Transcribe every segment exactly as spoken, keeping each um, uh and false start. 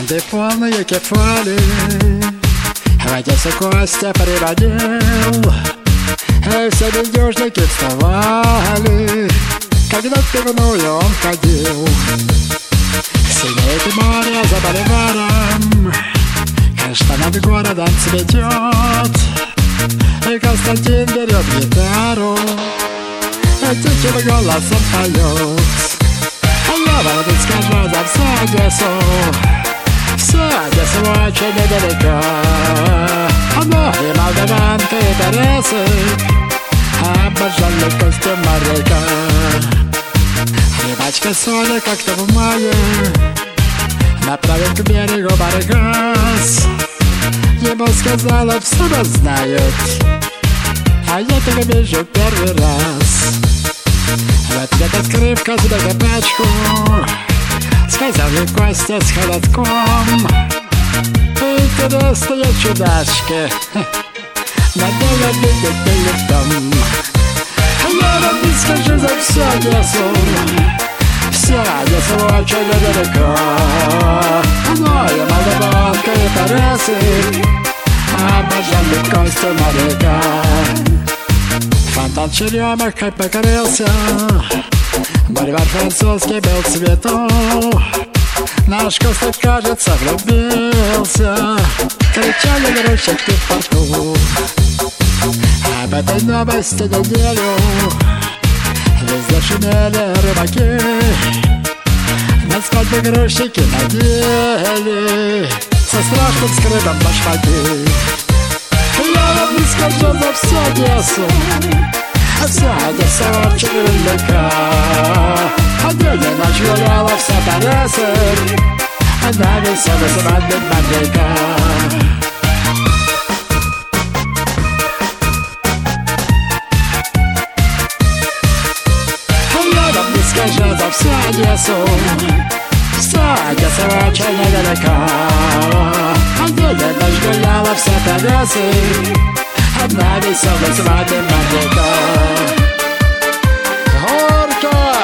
Банды полные кефали, в Одессе Костя приводил. И все бездюжники вставали, когда в пивную он ходил. Синеет море за боливаром, конечно, над городом цветет. И Константин берет гитару и тихим голосом поет. Я вам скажу за всю Одессу, вся Одесса очень недалека. Ноги молдаванки и Тересы обожали костюм моряка. Рыбачка Соня как-то в мае направил к берегу баркас. Ему сказала, все нас знают, а я тебя вижу первый раз. В ответ открывка тебе копачку, сказал ей Костя с холодком. Интересные чудачки, надо видеть в том. Я вам не скажу за всю Одессу, вся Одесса очень далеко. Но я молдаванка и Тересы обожали Костю моряка. Фонтан черемухой покорился, бульвар французский был цветов. Наш Костя, кажется, влюбился, кричали грузчики в порту. Об этой новости неделю везде шумели рыбаки. На свадьбе грузчики надели со страшным скрипом башмаки. Я вам не скажу за всю Одессу, вся Одесса очень велика. А день и ночь гуляла вся Тереса, она веселая свадьба моряка. Я вам не скажу за всю Одессу, вся Одесса очень велика. А день и ночь гуляла вся Тереса, одна веселая свадьба моряка. Горько!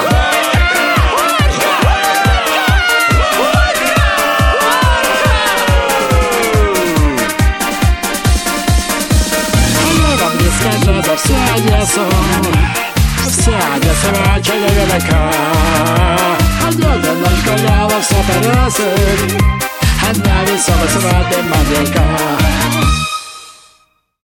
Скажу за всю Одессу, вся Одесса очень велика. А дядя наш гуляла вся Тереса, одна веселая свадьба моряка.